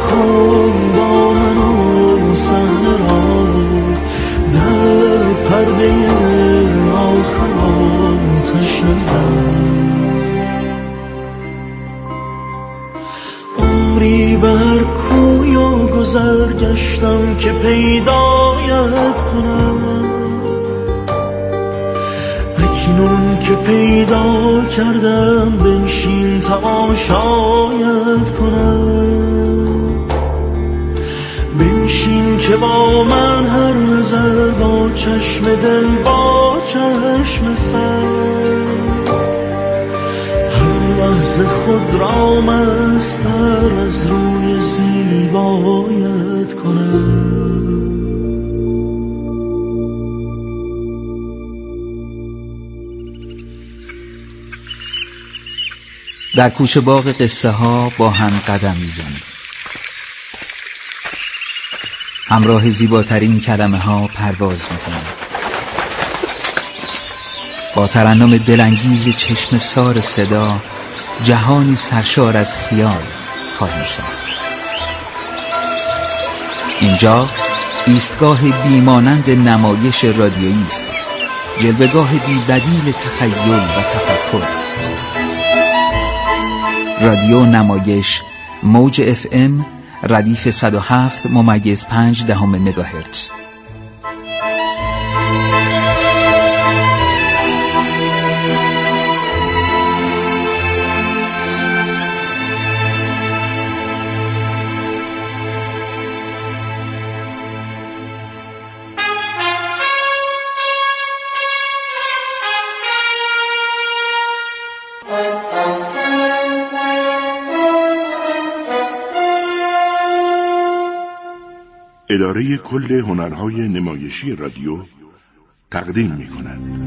کن با من و صحنه را در پرده آخر آتش نزن. عمری بر کوی و گذر گشتم که پیدایت کنم، اکنون که پیدا کردم بنشین تماشایت کنم. بنشین که با من هر نظر با چشم دل با چشم سر، هر لحظه خود را مستر از روی زیبایت کنم. در کوچه باغ قصه ها با هم قدم میزنیم، همراه زیباترین کلمه ها پرواز میکنیم، با ترنم دلانگیز چشم سار صدا جهانی سرشار از خیال خواهیم ساخت. اینجا ایستگاه بیمانند نمایش رادیویی است، جلوه‌گاه بی بدیل تخیل و تفکر. رادیو نمایش موج FM ردیف 107.5 مگاهرتز. اداره کل هنرهای نمایشی رادیو تقدیم می‌کند.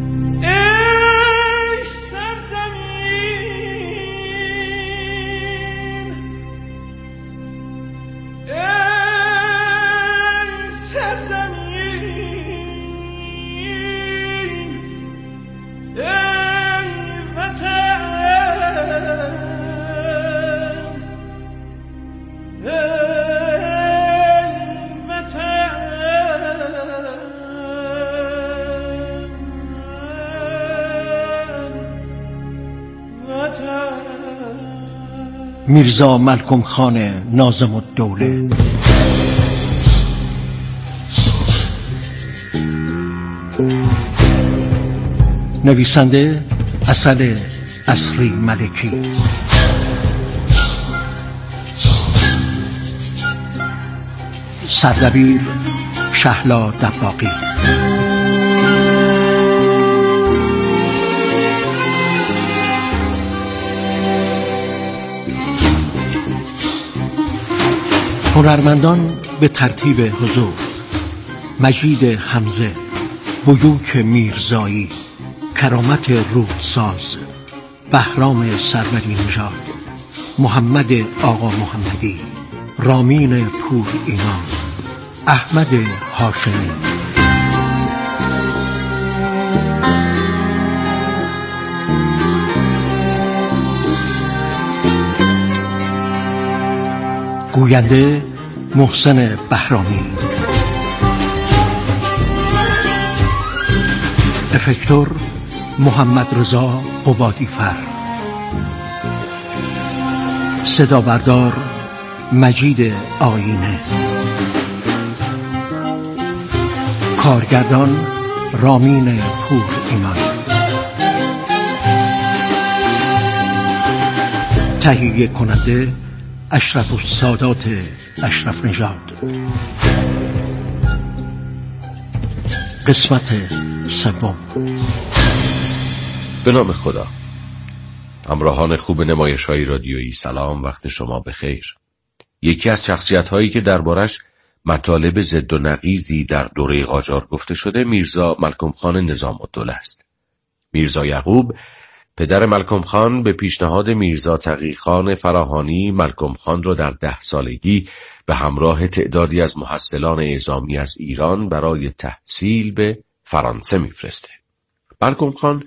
میرزا ملکم خان ناظم الدوله. نویسنده اصل اصری ملکی. سردبیر شهلا دباغی. هنرمندان به ترتیب حضور: مجید حمزه، بیوک میرزایی، کرامت رودساز، بهرام سروری نژاد، محمد آقا محمدی، رامین پور ایمان، احمد هاشمی. گوینده محسن بهرامی. افکتور محمد رضا عبادی‌فر. صدا بردار مجید آینه. کارگردان رامین پور ایمان. تهیه کننده اشرف السادات اشرف نژاد. قسمت سوم. به نام خدا. همراهان خوب نمایش‌های رادیویی، سلام، وقت شما بخیر. یکی از شخصیت‌هایی که دربارش مطالب ضد و نقیضی در دوره قاجار گفته شده میرزا ملکم خان نظام الدوله است. میرزا یعقوب پدر ملکم خان به پیشنهاد میرزا تقی خان فراهانی ملکم خان را در 10 سالگی به همراه تعدادی از محصلان اعزامی از ایران برای تحصیل به فرانسه میفرسته. ملکم خان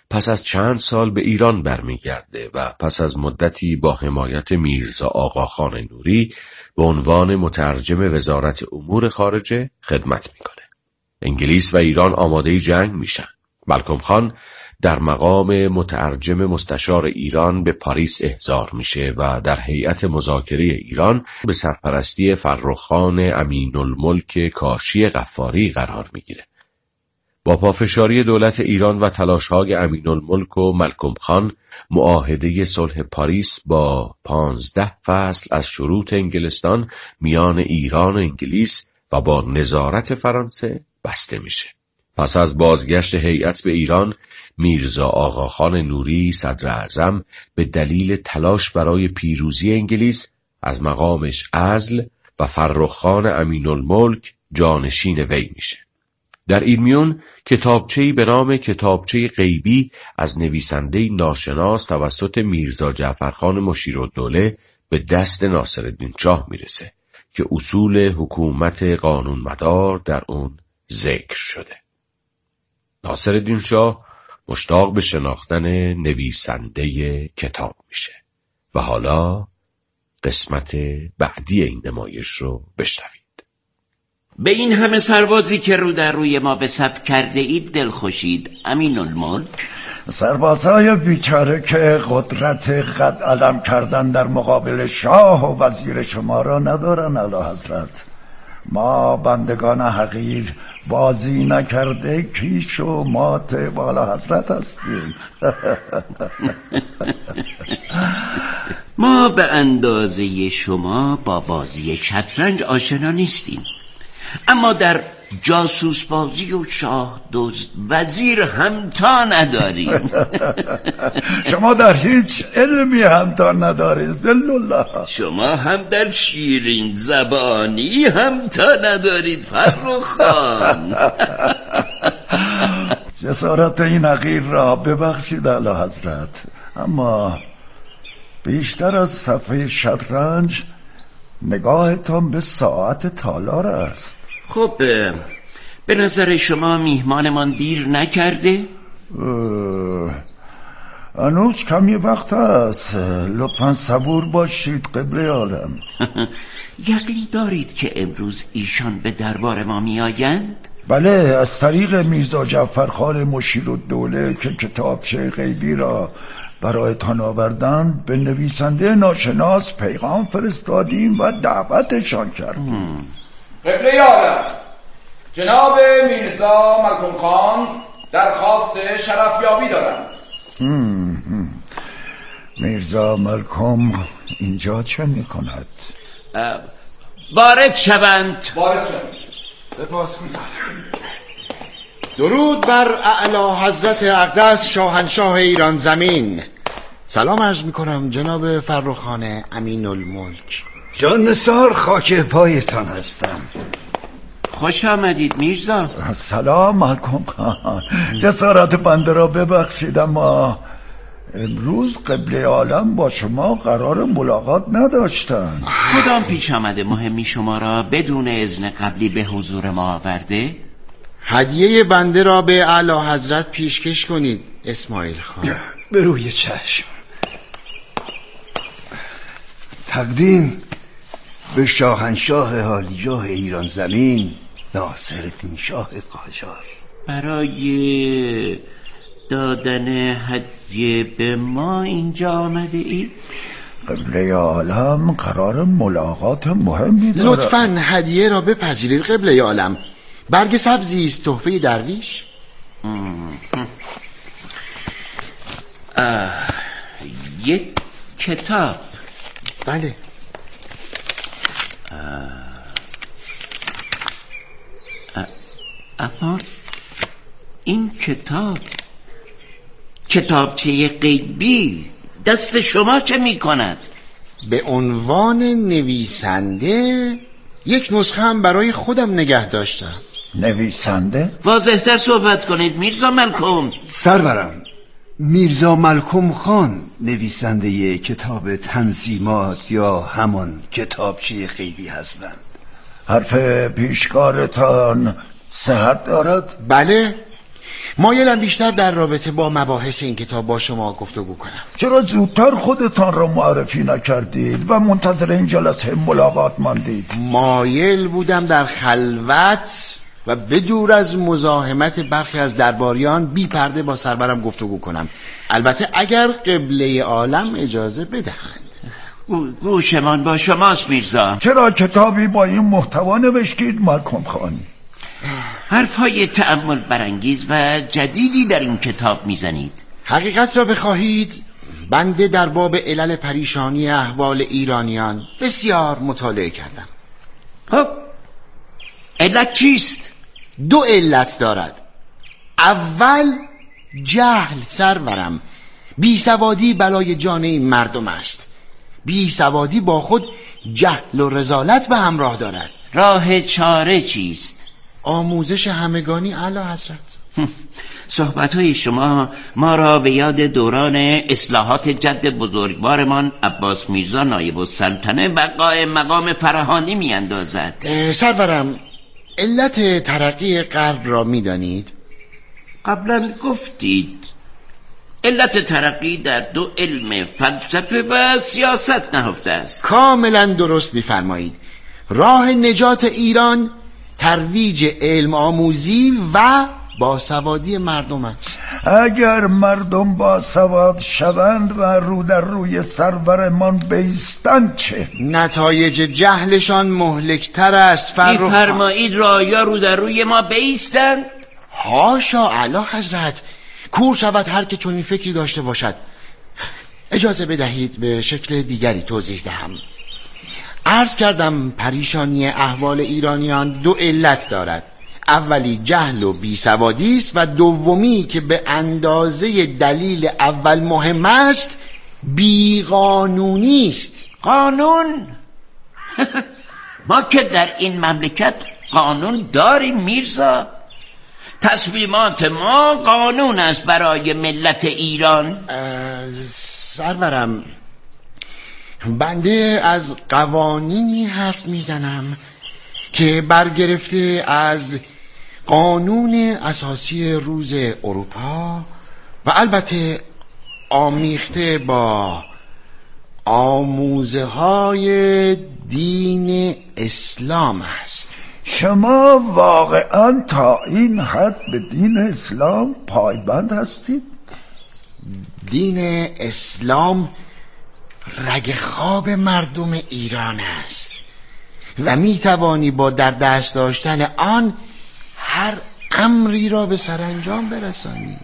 پس از چند سال به ایران برمیگرده و پس از مدتی با حمایت میرزا آقاخان نوری به عنوان مترجم وزارت امور خارجه خدمت میکنه. انگلیس و ایران آماده جنگ میشن. مالکوم خان در مقام مترجم مستشار ایران به پاریس احضار میشه و در هیئت مذاکره ایران به سرپرستی فرخ‌خان امین‌الملک کاشی غفاری قرار میگیره. با پافشاری دولت ایران و تلاش‌های امین‌الملک و مالکوم خان، معاهده صلح پاریس با 15 فصل از شروط انگلستان میان ایران و انگلیس و با نظارت فرانسه بسته میشه. پس از بازگشت هیئت به ایران، میرزا آقاخان نوری صدر اعظم به دلیل تلاش برای پیروزی انگلیس از مقامش عزل و فرخ‌خان امین‌الملک جانشین وی میشه. در این میون کتابچه‌ای به نام کتابچه غیبی از نویسنده ناشناس توسط میرزا جعفرخان مشیرالدوله به دست ناصرالدین شاه میرسه که اصول حکومت قانونمدار در اون ذکر شده. ناصرالدین شاه مشتاق به شناختن نویسنده کتاب میشه و حالا قسمت بعدی این نمایش رو بشنوید. به این همه سربازی که رو در روی ما به صف کرده اید دل خوشید امین‌الملک؟ سربازای بیچاره که قدرت قد علم کردن در مقابل شاه و وزیر شما را ندارن اعلی حضرت. ما بندگان حقیر بازی نکرده کیش و مات بالا حضرت هستیم. ما به اندازه شما با بازی شطرنج آشنا نیستیم، اما در جاسوس بازی و شاه دزد وزیر همتا نداریم. شما در هیچ علمی همتا ندارید ذل الله. شما هم در شیرین زبانی همتا ندارید فرخ‌خان. جسارت این حقیر را ببخشید اعلی حضرت، اما بیشتر از صفحه شطرنج نگاهتان به ساعت تالار است. خب به نظر شما میهمانمان دیر نکرده؟ هنوز کمی وقت است، لطفاً صبور باشید قبله عالم. یقین دارید که امروز ایشان به دربار ما میآیند؟ بله، از طریق میرزا جعفرخان مشیرالدوله که کتابچه غیبی را برایتان آوردن به نویسنده ناشناس پیغام فرستادیم و دعوتشان کردیم. قبله عالم، جناب میرزا مالکوم خان درخواست شرفیابی دارند. میرزا مالکوم اینجا چه میکند؟ وارد شوند. سپاسگزارم. درود بر اعلی حضرت اقدس شاهنشاه ایران زمین. سلام عرض میکنم جناب فرخ‌خان امین‌الملک. جان نثار خاک پایتان هستم. خوش آمدید میرزا. سلام مالکوم خان، جسارت بنده را ببخشید، اما امروز قبله عالم با شما قرار ملاقات نداشتن. کدام پیش آمده مهمی شما را بدون اذن قبلی به حضور ما آورده؟ هدیه بنده را به اعلی حضرت پیشکش کنید اسماعیل خان. به روی چشم. تقدیم به شاهنشاه حالیجاه ایران زمین ناصرالدین شاه قاجار. برای دادن هدیه به ما اینجا آمده ای؟ قبله عالم قرار ملاقات مهمی دارد. لطفاً هدیه را بپذیرید قبله عالم. برگ سبزی است تحفه درویش. یک کتاب. بله. اما این کتابچه غیبی دست شما چه می کند؟ به عنوان نویسنده یک نسخه هم برای خودم نگه داشتم. نویسنده؟ واضح‌تر صحبت کنید میرزا مالکوم. سرورم، میرزا مالکوم خان نویسنده کتاب تنظیمات یا همان کتابچه غیبی هستند. حرف پیشکارتان صحت دارد؟ بله، مایلم بیشتر در رابطه با مباحث این کتاب با شما گفتگو کنم. چرا زودتر خودتان را معرفی نکردید و منتظر این جلسه ملاقات ماندید؟ مایل بودم در خلوت و بدور از مزاحمت برخی از درباریان بی پرده با سرورم گفتگو کنم، البته اگر قبله عالم اجازه بدهند. گوشمان با شماست میرزا. چرا کتابی با این محتوا نوشتید مالکوم خان؟ حرفهای تأمل برانگیز و جدیدی در این کتاب میزنید. حقیقت را بخواهید بنده در باب علل پریشانی احوال ایرانیان بسیار مطالعه کردم. خب علت چیست؟ 2 علت دارد. اول جهل سرورم. بیسوادی بلای جان این مردم است. بیسوادی با خود جهل و رذالت به همراه دارد. راه چاره چیست؟ آموزش همگانی اعلی حضرت. صحبت‌های شما ما را به یاد دوران اصلاحات جد بزرگوارمان عباس میرزا نایب السلطنه و قائم مقام فراهانی می‌اندازد. سرورم، علت ترقی غرب را می‌دانید؟ قبلا گفتید علت ترقی در 2 علم، فلسفه و سیاست نهفته است. کاملا درست می‌فرمایید. راه نجات ایران ترویج علم آموزی و باسوادی مردم است. اگر مردم باسواد شوند و رو در روی سرورمان بیستند چه؟ نتایج جهلشان مهلکتر است. می‌فرمایید رایا رو در روی ما بیستند؟ هاشا اعلی حضرت، کور شود هر که چنین فکری داشته باشد. اجازه بدهید به شکل دیگری توضیح دهم. عرض کردم پریشانی احوال ایرانیان 2 علت دارد. اولی جهل و بیسوادی است و دومی که به اندازه دلیل اول مهم است بیقانونی است. قانون؟ ما که در این مملکت قانون داریم میرزا. تصمیمات ما قانون است برای ملت ایران. سرورم، بنده از قوانینی حرف میزنم که برگرفته از قانون اساسی روز اروپا و البته آمیخته با آموزه های دین اسلام است. شما واقعا تا این حد به دین اسلام پایبند هستید؟ دین اسلام رگ خواب مردم ایران است و می توانی با در دست داشتن آن هر امری را به سرانجام برسانی.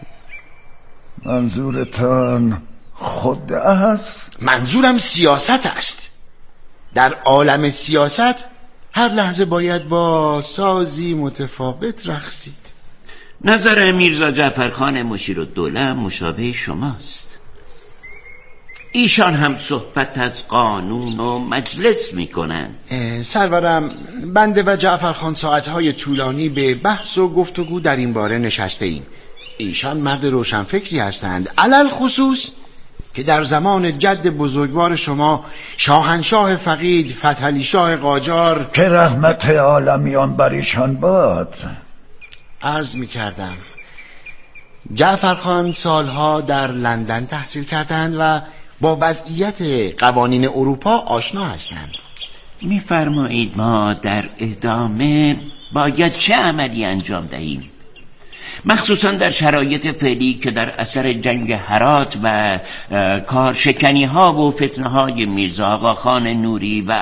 منظورتان خود است؟ منظورم سیاست است. در عالم سیاست هر لحظه باید با سازی متفاوت رقصید. نظر میرزا جعفرخان مشیرالدوله مشابه شماست. ایشان هم صحبت از قانون و مجلس میکنن. سرورم، بنده و جعفرخان ساعتهای طولانی به بحث و گفتگو در این باره نشسته ایم. ایشان مرد روشنفکری هستند، علل خصوص که در زمان جد بزرگوار شما شاهنشاه فقید فتحعلی شاه قاجار که رحمت عالمیان بر ایشان باد عرض میکردم. جعفرخان سالها در لندن تحصیل کردند و با وضعیت قوانین اروپا آشنا هستند. میفرمایید ما در ادامه باید چه عملی انجام دهیم؟ مخصوصا در شرایط فعلی که در اثر جنگ هرات و کارشکنی ها و فتنه های میرزا آقاخان نوری و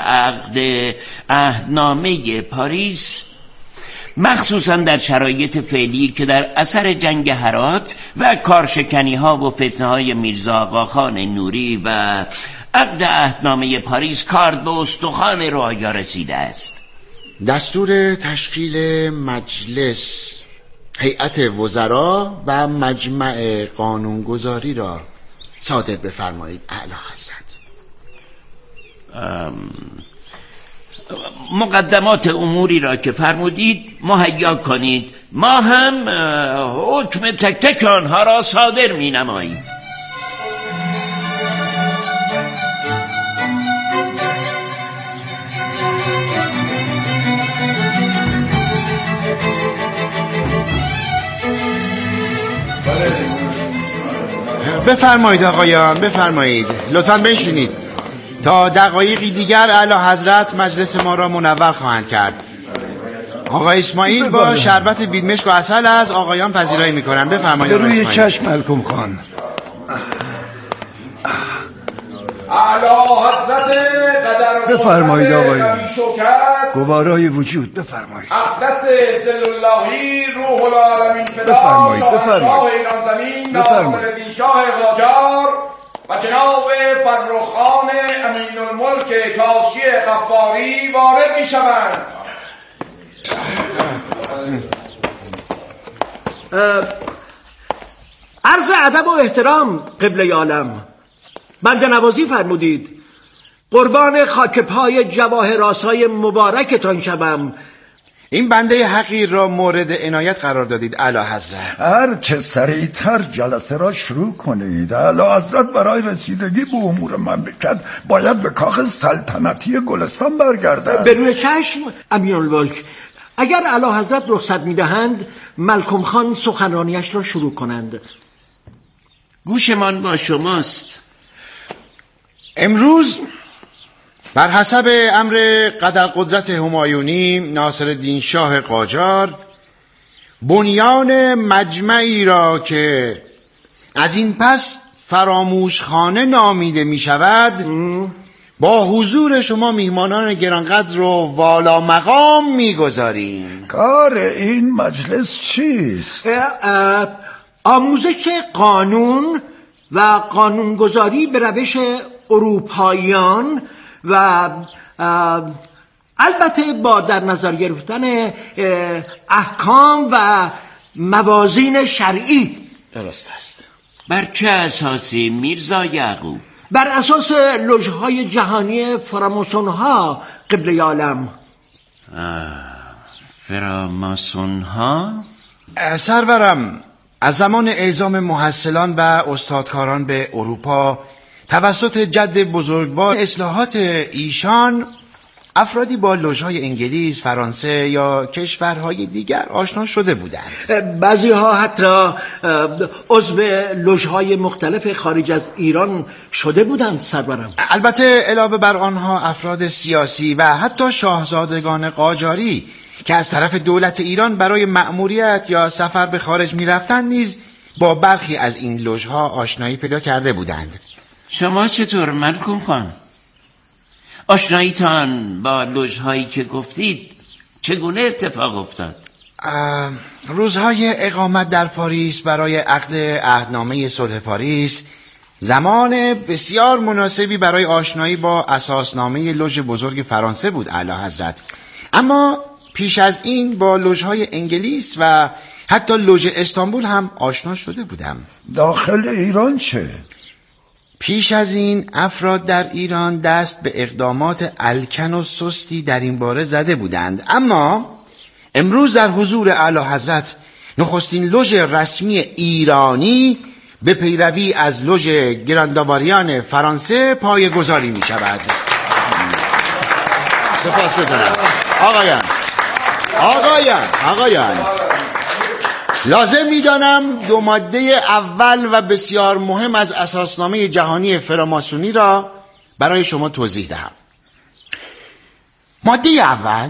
عهدنامه پاریس، مخصوصا در شرایط فعلی که در اثر جنگ هرات و کارشکنی ها و فتنه های میرزا آقاخان نوری و عقد عهدنامه پاریس کارد به استخوان رعایا رسیده است. دستور تشکیل مجلس، هیئت وزرا و مجمع قانونگذاری را صادر بفرمایید اعلی حضرت. مقدمات اموری را که فرمودید مهیا کنید، ما هم حکم تک تک آنها را صادر می نماییم. بفرمایید آقایان، بفرمایید، لطفاً بنشینید. تا دقایقی دیگر اعلی حضرت مجلس ما را منور خواهند کرد. آقای اسماعیل با شربت بیلمشک و عسل از آقایان پذیرایی میکنن. بفرمایید. به روی چشم ملکم خان. اعلی حضرت قدر بفرمایید آقایان. گوارای وجود بفرمایید. اقدس ذل اللهی روح العالمین فدا شاه ایران زمین ناصرالدین شاه قاجار و جناب فرخ خان امین الملک کاشی غفاری وارد می شوند. عرض ادب و احترام قبله عالم، بنده نوازی فرمودید. قربان خاک پای جواهراسای مبارکتان شوم. این بنده حقیر را مورد عنایت قرار دادید اعلی حضرت. هر چه سریعتر جلسه را شروع کنید. اعلی حضرت برای رسیدگی به امور مملکت باید به کاخ سلطنتی گلستان برگردند. به روی چشم امین الملک. اگر اعلی حضرت رخصت میدهند ملکم خان سخنرانیش را شروع کنند. گوشمان با شماست. امروز بر حسب امر قدر قدرت همایونی ناصرالدین شاه قاجار بنیان مجمعی را که از این پس فراموشخانه نامیده می شود با حضور شما میهمانان گرانقدر و والا مقام می گذاریم. کار این مجلس چیست؟ آموزش قانون و قانونگذاری به روش اروپاییان و البته با در نظر گرفتن احکام و موازین شرعی. درست است. بر چه اساسی میرزا یعقوب؟ بر اساس لوژهای جهانی فراماسون ها قبله عالم. فراماسون ها؟ سرورم، از زمان اعزام محصلان و استادکاران به اروپا توسط جد بزرگوار اصلاحات ایشان افرادی با لوژهای انگلیس، فرانسه یا کشورهای دیگر آشنا شده بودند. بعضی ها حتی عضو لوژهای مختلف خارج از ایران شده بودند سرورم. البته علاوه بر آنها افراد سیاسی و حتی شاهزادگان قاجاری که از طرف دولت ایران برای مأموریت یا سفر به خارج می رفتند نیز با برخی از این لوژها آشنایی پیدا کرده بودند. شما چطور ملکم خان؟ آشناییتان با لوژهایی که گفتید چگونه اتفاق افتاد؟ روزهای اقامت در پاریس برای عقد عهدنامه صلح پاریس زمان بسیار مناسبی برای آشنایی با اساسنامه لوژ بزرگ فرانسه بود اعلی حضرت. اما پیش از این با لوژهای انگلیس و حتی لوژ استانبول هم آشنا شده بودم. داخل ایران چه؟ پیش از این افراد در ایران دست به اقدامات الکن و سستی در این باره زده بودند، اما امروز در حضور اعلی حضرت نخستین لوژ رسمی ایرانی به پیروی از لوژ گرانداواریان فرانسه پایه‌گذاری می شود. سپاس گزارم. آقایان لازم می‌دانم دو ماده اول و بسیار مهم از اساسنامه جهانی فراماسونی را برای شما توضیح دهم. ماده اول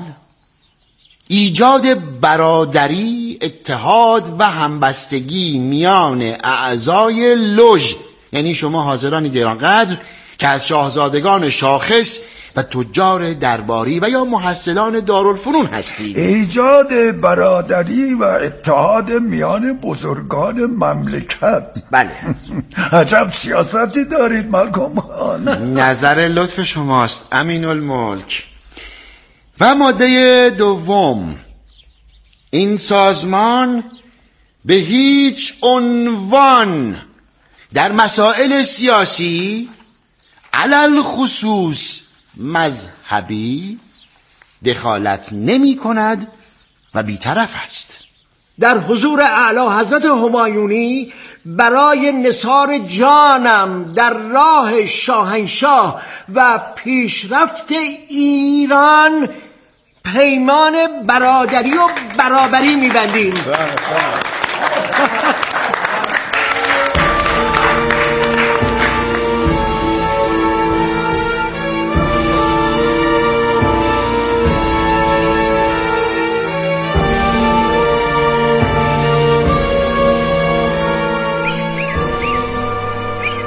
ایجاد برادری، اتحاد و همبستگی میان اعضای لوژ، یعنی شما حاضران گرانقدر که از شاهزادگان شاخص و تجار درباری و یا محصلان دارالفنون هستید. ایجاد برادری و اتحاد میان بزرگان مملکت. بله. عجب سیاستی دارید ملکم خان. نظر لطف شماست امین الملک. و ماده دوم، این سازمان به هیچ عنوان در مسائل سیاسی علل خصوص مذهبی دخالت نمی کند و بی‌طرف است. در حضور اعلی حضرت همایونی برای نثار جانم در راه شاهنشاه و پیشرفت ایران پیمان برادری و برابری می‌بندیم.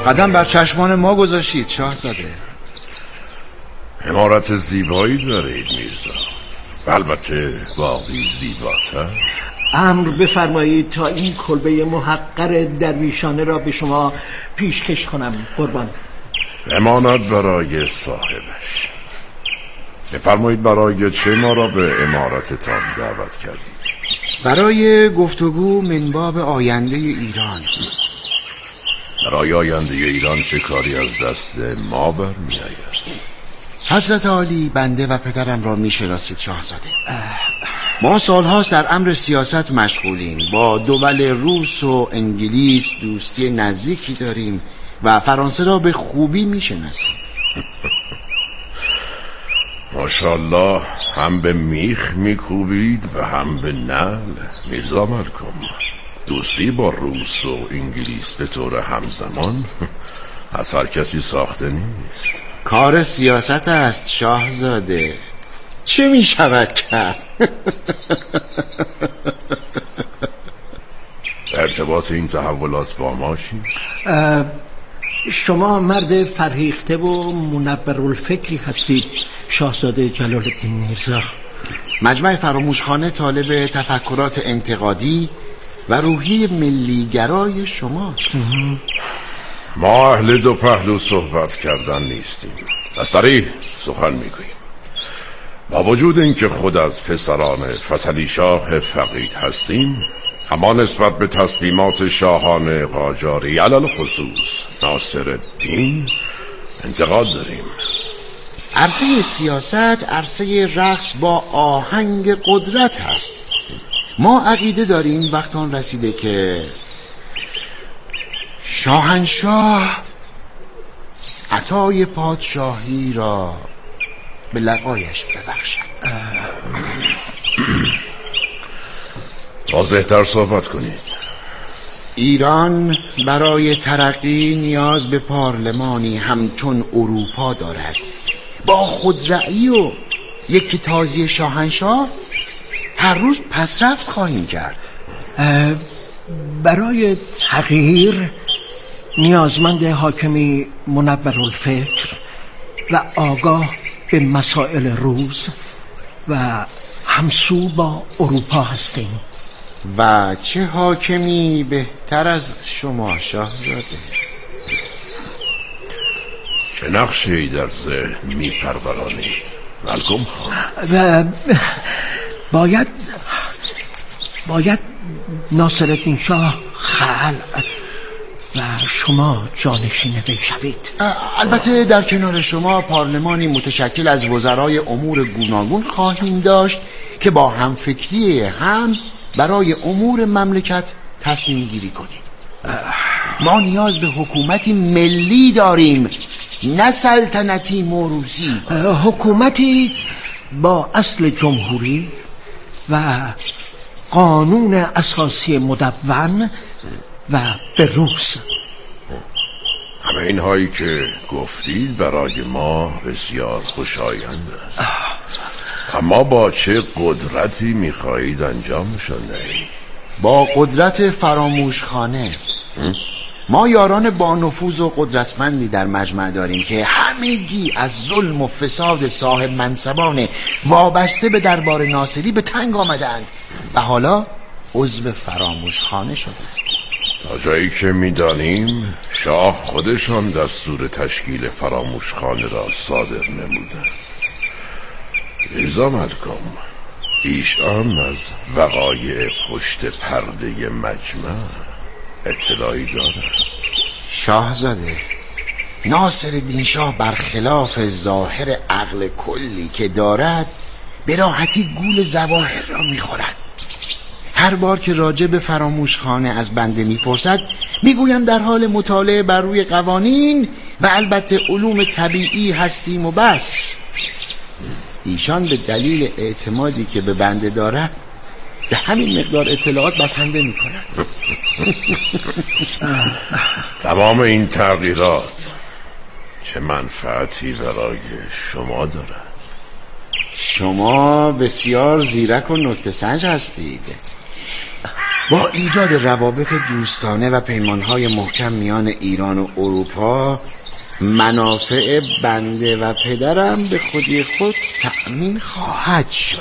قدم بر چشمان ما گذاشتید شاهزاده. عمارت زیبایی دارید میرزا، البته باقی زیباتر. امر بفرمایید تا این کلبه محقر درویشانه را به شما پیشکش کنم قربان. بماند برای صاحبش. بفرمایید برای چه ما را به عمارتتان دعوت کردید؟ برای گفتگو من باب آینده ایران. برای آینده ایران چه کاری از دست ما برمی‌آید؟ حضرت عالی، بنده و پدرم را میشناسید شاهزاده. ما سالهاست در امر سیاست مشغولیم. با دول روس و انگلیس دوستی نزدیکی داریم و فرانسه را به خوبی میشناسیم. ماشاءالله، هم به میخ میکوبید و هم به نعل. میرزا ملکم، دوستی با روس و انگلیس به طور همزمان از هر کسی ساخته نیست. کار سیاست است شاهزاده، چه می شود کرد؟ ارتباط این تحولات با ما چیست؟ شما مرد فرهیخته و منبرالفکری هستید شاهزاده جلال الدین میرزا. مجمع فراموشخانه طالب تفکرات انتقادی و روحی ملیگرای شماست. ما اهل دو پهلو صحبت کردن نیستیم، از صریح سخن میگوییم. با وجود اینکه خود از پسران فتحعلی شاه فقید هستیم، اما نسبت به تصمیمات شاهان قاجاری علل خصوص ناصرالدین انتقاد داریم. عرصه سیاست عرصه رقص با آهنگ قدرت هست. ما عقیده داریم وقت آن رسیده که شاهنشاه عطای پادشاهی را به لقایش ببخشد. واضح‌تر صحبت کنید. ایران برای ترقی نیاز به پارلمانی همچون اروپا دارد، با خودرأیی و یکی تازی شاهنشاه هر روز پسرفت خواهیم کرد. برای تغییر نیازمند حاکمی منورالفکر و آگاه به مسائل روز و همسو با اروپا هستیم. و چه حاکمی بهتر از شما شاهزاده؟ چه نقشه‌ای در ذهن می‌پرورانید ملکم خان؟ باید ناصرالدین شاه خلع و شما جانشین وی شوید. البته در کنار شما پارلمانی متشکل از وزرای امور گوناگون خواهیم داشت که با همفکری هم برای امور مملکت تصمیم گیری کنیم. ما نیاز به حکومتی ملی داریم، نه سلطنتی موروثی. حکومتی با اصل جمهوری و قانون اساسی مدون و بروز. همه اینهایی که گفتید برای ما بسیار خوشایند است، اما با چه قدرتی میخواهید انجامشان دهید؟ با قدرت فراموشخانه. ما یاران با نفوذ و قدرتمندی در مجمع داریم که همگی از ظلم و فساد صاحب منصبان وابسته به دربار ناصری به تنگ آمدند و حالا عضو فراموشخانه شدند. تا جایی که میدانیم شاه خودشان دستور تشکیل فراموشخانه را صادر نمودند. میرزا ملکم، ایشان از وقایع پشت پرده مجمع اطلاعی دارد؟ شاهزاده، ناصرالدین شاه برخلاف ظاهر عقل کلی که دارد به راحتی گول ظواهر را میخورد. هر بار که راجع به فراموشخانه از بنده میپرسد میگویم در حال مطالعه بر روی قوانین و البته علوم طبیعی هستیم و بس. ایشان به دلیل اعتمادی که به بنده دارد به همین مقدار اطلاعات بسنده میکنند. تمام این تغییرات چه منفعتی برای شما دارد؟ شما بسیار زیرک و نکته سنج هستید. با ایجاد روابط دوستانه و پیمانهای محکم میان ایران و اروپا، منافع بنده و پدرم به خودی خود تأمین خواهد شد.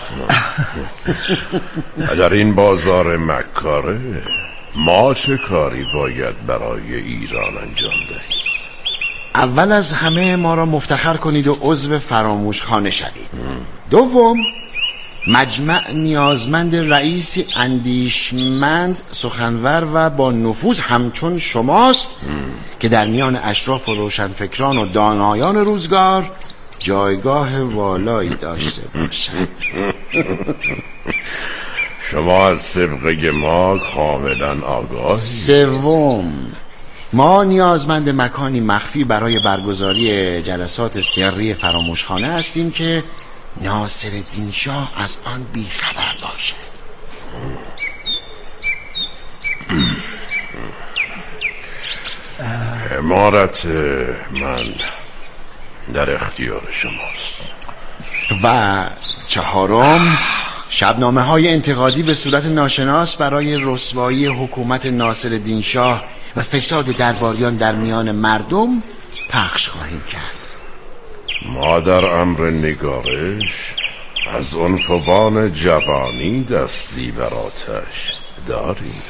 در این بازار مکاره ما چه کاری باید برای ایران انجام دهیم؟ اول از همه ما را مفتخر کنید و عضو فراموشخانه شوید. دوم، مجمع نیازمند رئیسی اندیشمند، سخنور و با نفوذ همچون شماست که در میان اشراف و روشنفکران و دانایان روزگار جایگاه والایی داشته باشد. شما از سابقه ما کاملا آگاهی. سوم، ما نیازمند مکانی مخفی برای برگزاری جلسات سری فراموشخانه هستیم که ناصرالدین شاه از آن بیخبر باشد. امارت من در اختیار شماست. و چهارم، شبنامه های انتقادی به صورت ناشناس برای رسوایی حکومت ناصرالدین شاه و فساد درباریان در میان مردم پخش خواهیم کرد. ما در امر نگارش از عنفوان جوانی دستی بر آتش داریم.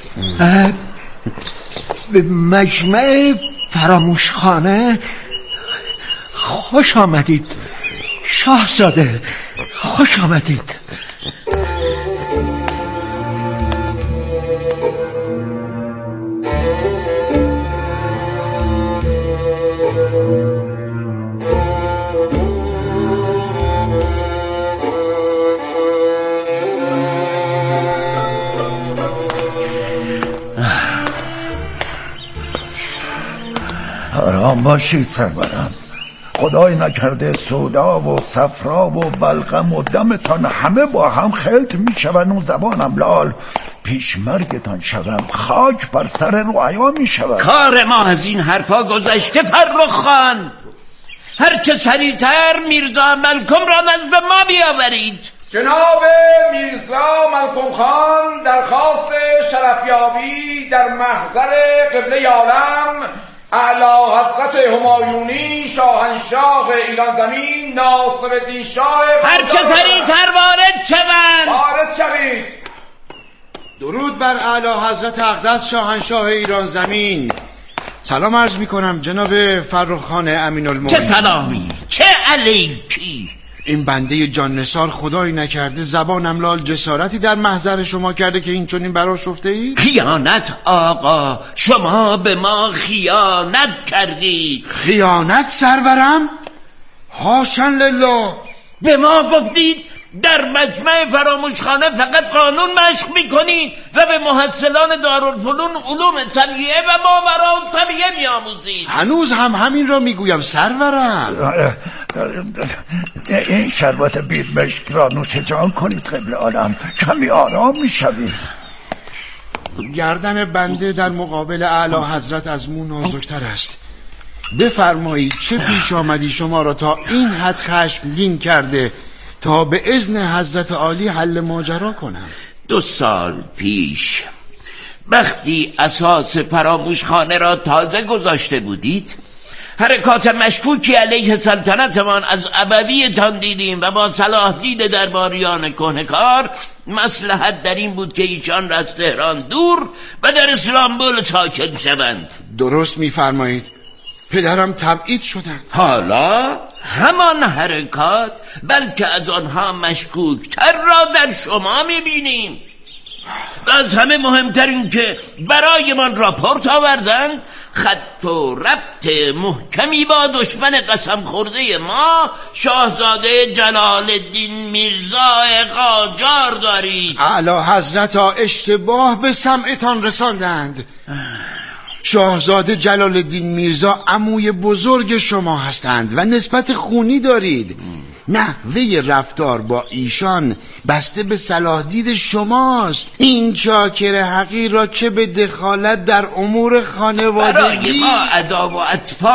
به مجمع فراموشخانه خوش آمدید شاهزاده، خوش آمدید. آرام باشید سرورم. خدای نکرده سودا و صفرا و بلغم و دمتان همه با هم خلط می شوند و زبانم لال. پیش مرگتان شوم خاک بر سر رعایا می شود. کار ما از این حرفا گذشته فرخ خان. هرچه سریعتر میرزا ملکم را نزد ما بیاورید. جناب میرزا ملکم خان درخواست شرفیابی در محضر قبله عالم اعلی حضرت همایونی شاهنشاه ایران زمین ناصرالدین شاه هرچه سریعتر وارد شوند. وارد شوید. درود بر اعلی حضرت اقدس شاهنشاه ایران زمین. سلام عرض می کنم جناب فرخ خان امین المومنین. چه سلامی، چه علیکی. این بنده جان نثار خدایی نکرده زبانم لال جسارتی در محضر شما کرده که این چنین برآشفته اید؟ خیانت آقا، شما به ما خیانت کردید. خیانت سرورم؟ حاشا لله. به ما گفتید در مجمع فراموشخانه فقط قانون مشق میکنید و به محصلان دارالفنون علوم طبیعه و ماوراء طبیعه میآموزید. هنوز هم همین را میگویم سرورم. این شربت بیدمشک را نوش جان کنید قبل عالم، کمی آرام میشوید. گردن بنده در مقابل اعلی حضرت از مو نازکتر است. بفرمایید چه پیش آمدی شما را تا این حد خشمگین کرده تا به اذن حضرت عالی حل ماجرا کنم؟ 2 سال پیش وقتی اساس فراموشخانه را تازه گذاشته بودید، حرکات مشکوکی علیه سلطنتمان از ابویتان دیدیم و با صلاح دید درباریان کهنکار مصلحت در این بود که ایشان را از تهران دور و در استانبول ساکن شوند. درست میفرمایید. پدرم تبعید شدند. حالا همان حرکات بلکه از آنها مشکوکتر را در شما میبینیم. و از همه مهمتر این که برایمان راپورت آوردند خط و ربط محکمی با دشمن قسم خورده ما شاهزاده جلال الدین میرزا قاجار دارید. اعلی حضرت اشتباه به سمعتان رساندند. شاهزاده جلال الدین میرزا عموی بزرگ شما هستند و نسبت خونی دارید. نحوه رفتار با ایشان بسته به صلاح دید شماست. این چاکر حقیر را چه به دخالت در امور خانوادگی برای ما ادا و اطفال